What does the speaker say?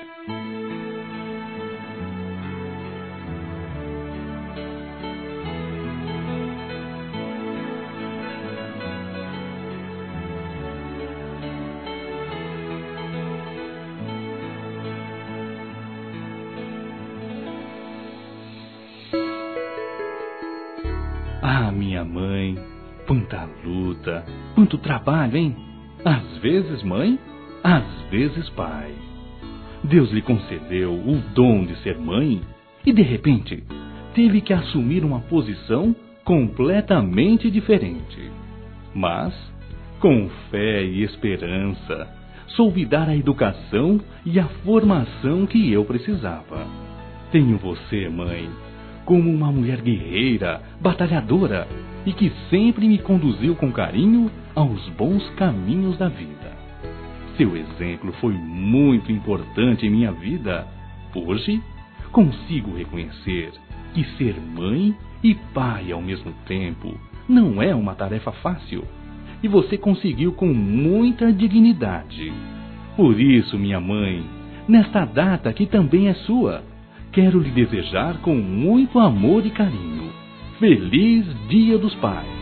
Ah, minha mãe, quanta luta, quanto trabalho, hein? Às vezes mãe, às vezes pai. Deus lhe concedeu o dom de ser mãe e, de repente, teve que assumir uma posição completamente diferente. Mas, com fé e esperança, soube dar a educação e a formação que eu precisava. Tenho você, mãe, como uma mulher guerreira, batalhadora e que sempre me conduziu com carinho aos bons caminhos da vida. Seu exemplo foi muito importante em minha vida. Hoje, consigo reconhecer que ser mãe e pai ao mesmo tempo não é uma tarefa fácil e você conseguiu com muita dignidade. Por isso, minha mãe, nesta data que também é sua, quero lhe desejar com muito amor e carinho. Feliz Dia dos Pais!